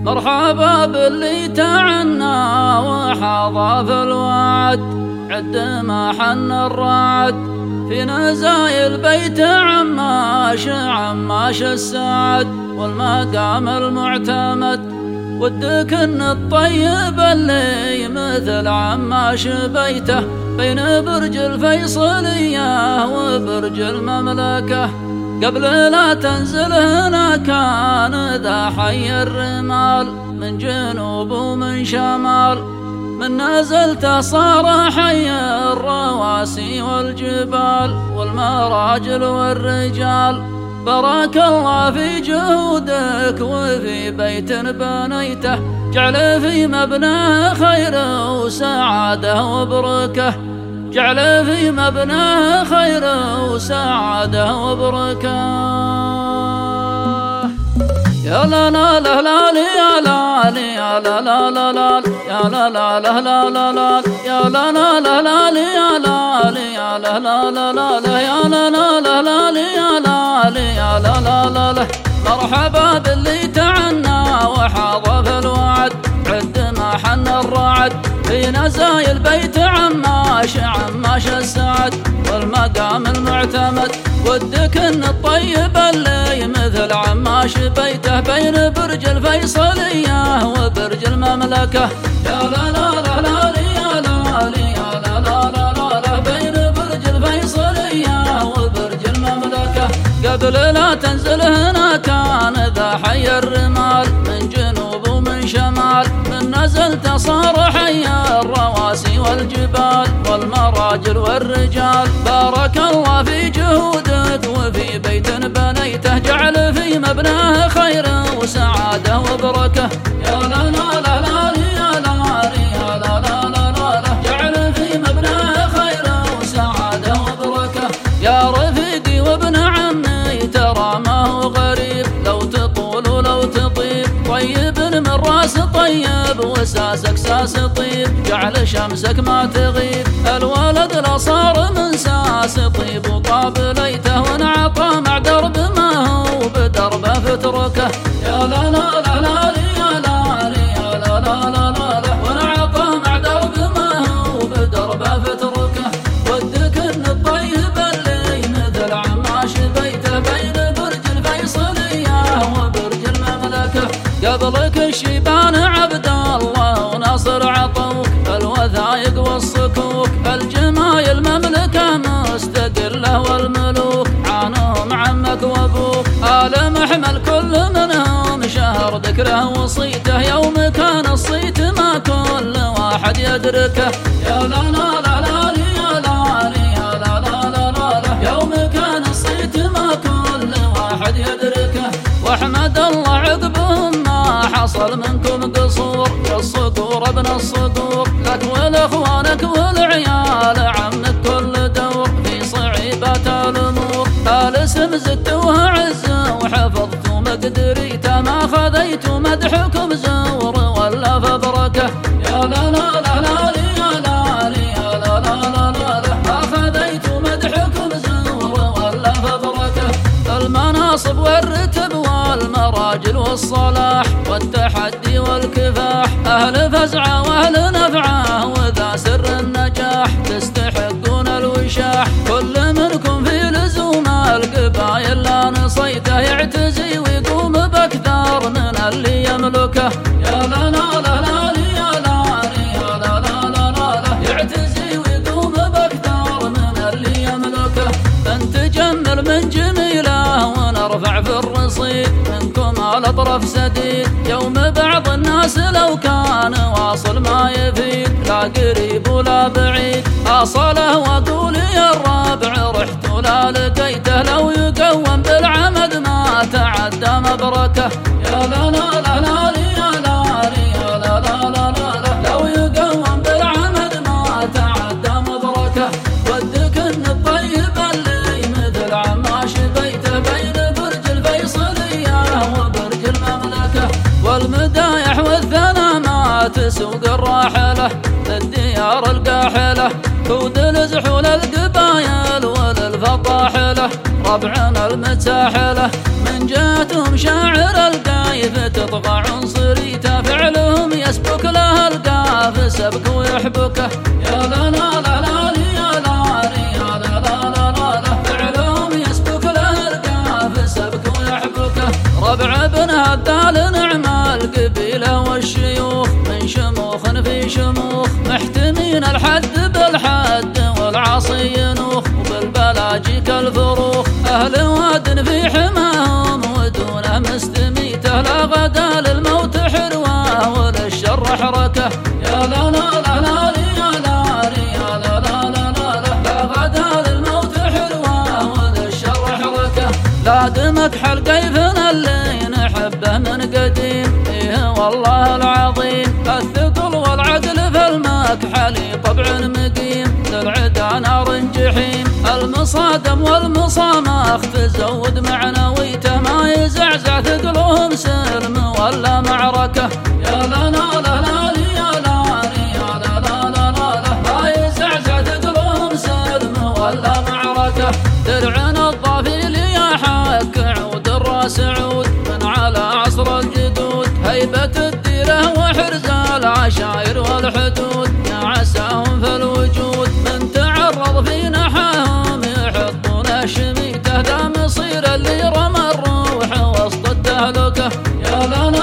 مرحبا باللي تعنى وحظى في الوعد، عد ما حن الرعد في نزايل بيت عماش السعد والمقام المعتمد. ودك ان الطيب اللي مثل عماش بيته بين برج الفيصلية وبرج المملكة. قبل لا تنزل هنا كان ذا حي الرمال من جنوب ومن شمال، من نزلته صار حي الرواسي والجبال والمراجل والرجال. بارك الله في جهودك وفي بيت بنيته، جعل في مبناه خير وسعادة وبركة، جعل في مبناه خير وسعادة وبركة. يا لا لا لا لا يا لا يا لا لا لا لا يا لا لا لا لا لا لا يا لا لا لا لا يا لا يا لا لا لا لا يا لا لا لا لا يا لا يا لا لا لا لا. مرحبا باللي تعنى وحظى في الوعد، عد ما حن الرعد في نزايل بيت عماش السعد والمقام المعتمد. ودك ان الطيب اللي مثل عماش بيته بين برج الفيصلية وبرج المملكة. يا لا لا لا لا يا لا يا لا لا لا لا بين برج الفيصلية وبرج المملكة. قبل لا تنزل هنا كان ذا حي الرمال من جنوب ومن شمال، من نزلت صار حي الرواسي والجبال والمراجل والرجال. بارك الله في جهودك وفي بيت بنيته، جعل في مبناه خير وسعادة وبركة. يا لا لا لا لا يا لا يا لا لا لا لا جعل في مبناه خير وسعادة وبركة. يا رفيقي وابن عمي ترى ما هو غريب، لو تطول ولو تطيب طيب من راس طيب وساسك ساس طيب، جعل شمسك ما تغيب. الولد لا صار من ساس طيب وطاب ليته وانعطى مع درب ما هو بدربه فتركه. يا لا لا لا لا يا لا يا لا لا لا لا وانعطى مع درب ما هو بدربه فتركه. ودك ان الطيب اللي مثل عماش بيته بين برج الفيصلية وبرج المملكة. قبلك الشيبان عبد الله وناصر عطوك الوثايق والصكوك، الجمايل مملكة مستقلة والملوك عانهم عمك وابوك. آل محمل كل منهم شهر ذكره وصيته، يوم كان الصيت ما كل واحد يدركه. يا لا لا لا لا يا لا يا لا لا لا لا يوم كان الصيت ما كل واحد يدركه. واحمد الله عقبهم ما حصل منكم قصور، الصقور ابن الصقور لك ولاخوانك والعيال عمك كل دور في صعيبات الامور. الاسم زدتوها عزه وحفظتوا مقدريته، ما خذيتوا مدحكم زور ولا فبركه. يا لا لا لا لا يا لا يا لا لا لا لا ما خذيتوا مدحكم زور ولا فبركه. المناصب والرتب والمراجل والصلاح والتحدي والكفاح، أهل فزعة وأهل نفعة وذا سر النجاح، تستحقون الوشاح. كل منكم في لزوم القبايل لا نصيته، يعتزي ويقوم بأكثر من اللي يملكه. يا لا لا لا لا يا لا يا لا لا لا لا يعتزي ويقوم بأكثر من اللي يملكه. فنتجمل من جميله ونرفع في الرصيد، منكم على طرف سديد يوم بعض الناس لو كان واصل ما يفيد، لا قريب ولا بعيد أصله وأقول يا الرابع رحت ولا لقيته، لو يقوم بالعمد ما تعدى مبركه. يا لا لا لا لا يا لا يا لا لا لا لا لو يقوم بالعمد ما تعدى مبركه. ودك ان الطيب اللي مثل عماش بيته بين برج الفيصلية وبرج المملكة، والمدايح والثنى ما تسوق الراحلة للديار القاحلة، كود الزحول القبايل وللفطاحلة ربعنا المتساحلة. من جاتهم شاعر القايد كيف تطغى عنصريته فعلهم يسبك له القاف سبك ويحبكه يا لا لا لا لا يا لا يا لا لا لا لا فعلهم يسبك له القاف سبك ويحبكه ربع بن هدال نعم القبيله والشيوخ من شموخ في شموخ محتمين الحد بالحد والعصي ينوخ وبالبلاجي كالفروخ أهل واد في حماهم ودونه مستميته لا غدا للموت حرواه وللشر حركه يا لا لا لا لا يا لا يا لا لا لا لا غدا للموت حرواه وللشر حركه لا دمك حلقيفنا اللي نحبه من قديم إيه والله العظيم الثقل والعدل في المكحل طبع مقيم للعدا نار جحيم المصادم والمصامخ تزود معنويته ما يزعزع ثقلهم سلم ولا معركة يا لا لا لا لا يا لا يا لا لا لا لا ما يزعزع ثقلهم سلم ولا معركة درعنا الضافيل يا حق عود الراس عود من على عصر الجدود هيبة الديرة وحرز العشائر والحدود يا عساهم في الوجود من تعرض في نحاهم يحطون شميته ذا مصير اللي رمى الروح وسط التهلكة يا لا